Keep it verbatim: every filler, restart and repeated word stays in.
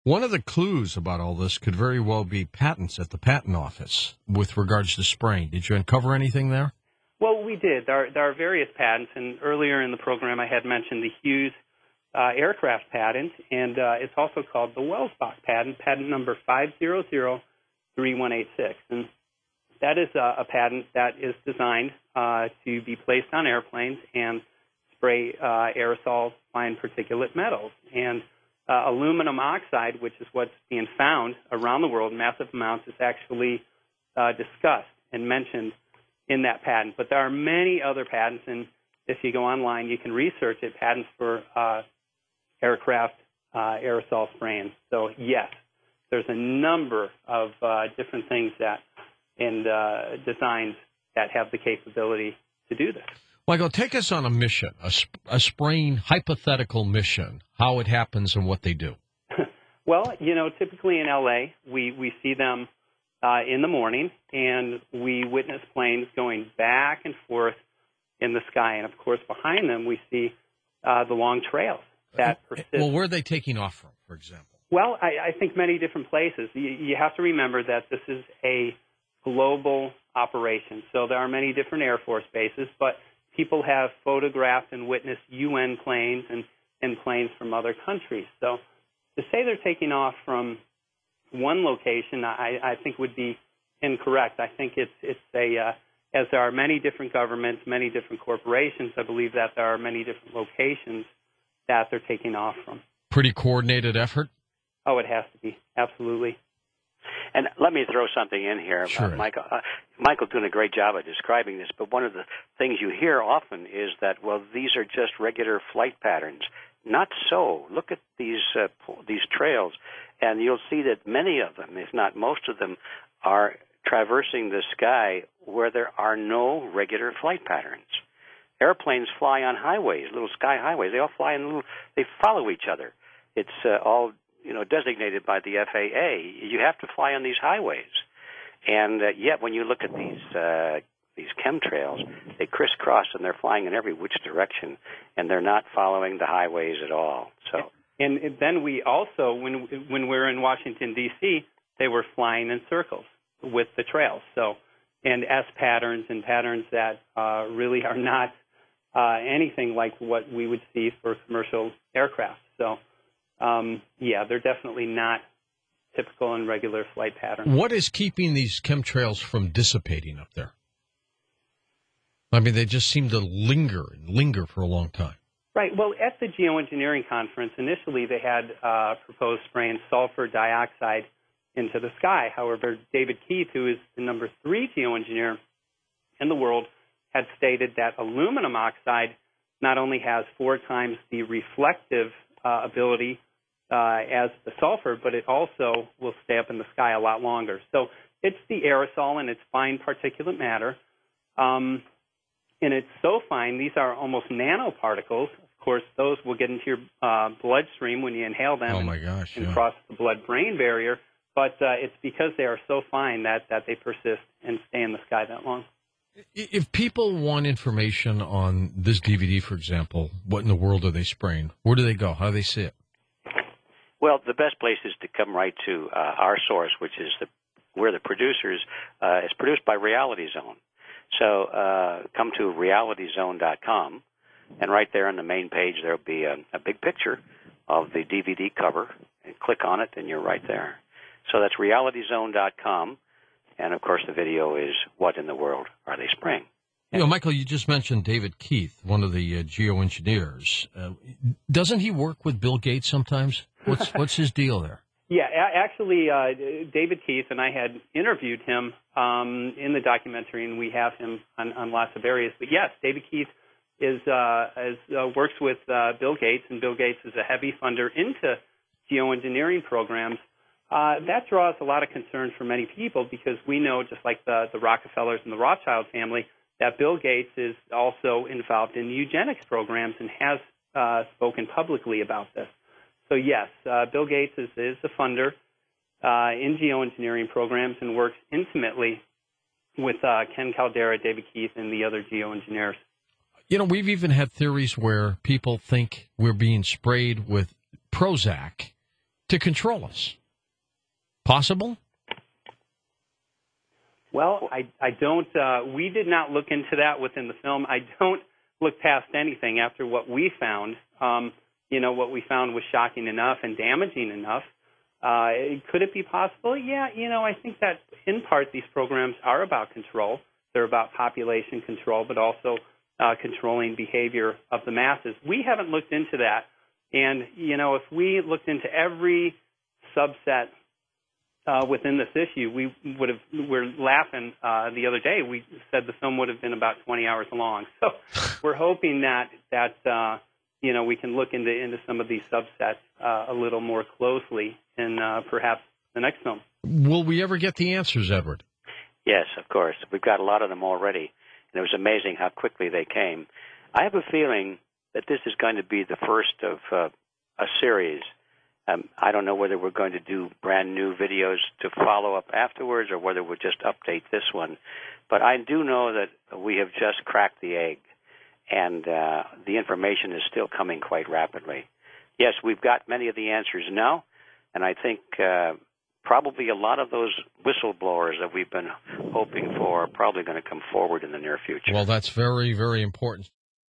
One of the clues about all this could very well be patents at the patent office with regards to spraying. Did you uncover anything there? Well, we did. There are, there are various patents, and earlier in the program I had mentioned the Hughes uh, aircraft patent, and uh, it's also called the Welsbach patent, patent number five zero zero three one eight six. And that is a, a patent that is designed uh, to be placed on airplanes and spray uh, aerosol fine particulate metals. And uh, aluminum oxide, which is what's being found around the world in massive amounts, is actually uh, discussed and mentioned in that patent. But there are many other patents, and if you go online, you can research it, patents for uh, aircraft uh, aerosol spraying. So, yes, there's a number of uh, different things that and uh, designs that have the capability to do this. Michael, take us on a mission, a, sp- a spraying hypothetical mission, how it happens and what they do. Well, you know, typically in L A, we, we see them uh, in the morning, and we witness planes going back and forth in the sky. And, of course, behind them we see uh, the long trails that persist. Well, where are they taking off from, for example? Well, I, I think many different places. You, you have to remember that this is a global operation. So there are many different Air Force bases, but people have photographed and witnessed U N planes and, and planes from other countries. So to say they're taking off from one location, I, I think would be incorrect. I think it's it's a uh, as there are many different governments, many different corporations, I believe that there are many different locations that they're taking off from. Pretty coordinated effort? Oh, it has to be. Absolutely. And let me throw something in here, sure. uh, Michael. Uh, Michael's doing a great job of describing this, but one of the things you hear often is that, well, these are just regular flight patterns. Not so. Look at these uh, these trails, and you'll see that many of them, if not most of them, are traversing the sky where there are no regular flight patterns. Airplanes fly on highways, little sky highways. They all fly in little. They follow each other. It's uh, all you know designated by the F A A. You have to fly on these highways, and uh, yet when you look at these uh, these chemtrails, they crisscross and they're flying in every which direction, and they're not following the highways at all. So, and, and then we also, when when we're in Washington D C, they were flying in circles with the trails. So, and S patterns and patterns that uh, really are not uh, anything like what we would see for commercial aircraft. So, um, yeah, they're definitely not typical and regular flight patterns. What is keeping these chemtrails from dissipating up there? I mean, they just seem to linger and linger for a long time. Right. Well, at the geoengineering conference, initially they had uh, proposed spraying sulfur dioxide into the sky. However, David Keith, who is the number three geoengineer in the world, had stated that aluminum oxide not only has four times the reflective uh, ability uh, as the sulfur, but it also will stay up in the sky a lot longer. So it's the aerosol and it's fine particulate matter. Um, and it's so fine, these are almost nanoparticles. Of course, those will get into your uh, bloodstream when you inhale them oh and, my gosh, and yeah. cross the blood-brain barrier. But uh, it's because they are so fine that, that they persist and stay in the sky that long. If people want information on this D V D, for example, what in the world are they spraying? Where do they go? How do they see it? Well, the best place is to come right to uh, our source, which is the we're the producers. Uh, it's produced by Reality Zone. So uh, come to reality zone dot com, and right there on the main page there will be a, a big picture of the D V D cover. And click on it, and you're right there. So that's reality zone dot com. And, of course, the video is What in the World Are They Spraying? You know, Michael, you just mentioned David Keith, one of the uh, geoengineers. Uh, doesn't he work with Bill Gates sometimes? What's what's his deal there? Yeah, a- actually, uh, David Keith and I had interviewed him um, in the documentary, and we have him on, on lots of areas. But, yes, David Keith is, uh, is uh, works with uh, Bill Gates, and Bill Gates is a heavy funder into geoengineering programs. Uh, that draws a lot of concern for many people because we know, just like the, the Rockefellers and the Rothschild family, that Bill Gates is also involved in eugenics programs and has uh, spoken publicly about this. So, yes, uh, Bill Gates is, is a funder uh, in geoengineering programs and works intimately with uh, Ken Caldera, David Keith, and the other geoengineers. You know, we've even had theories where people think we're being sprayed with Prozac to control us? Possible? Well, I, I don't, uh, we did not look into that within the film. I don't look past anything after what we found. Um, you know, what we found was shocking enough and damaging enough. Uh, could it be possible? Yeah, you know, I think that in part these programs are about control. They're about population control, but also uh, controlling behavior of the masses. We haven't looked into that. And, you know, if we looked into every subset Uh, within this issue, we would have, we're laughing uh, the other day, we said the film would have been about twenty hours long. So we're hoping that, that uh, you know, we can look into, into some of these subsets uh, a little more closely in uh, perhaps the next film. Will we ever get the answers, Edward? Yes, of course. We've got a lot of them already, and it was amazing how quickly they came. I have a feeling that this is going to be the first of uh, a series. Um, I don't know whether we're going to do brand new videos to follow up afterwards or whether we'll just update this one. But I do know that we have just cracked the egg, and uh, the information is still coming quite rapidly. Yes, we've got many of the answers now, and I think uh, probably a lot of those whistleblowers that we've been hoping for are probably going to come forward in the near future. Well, that's very, very important.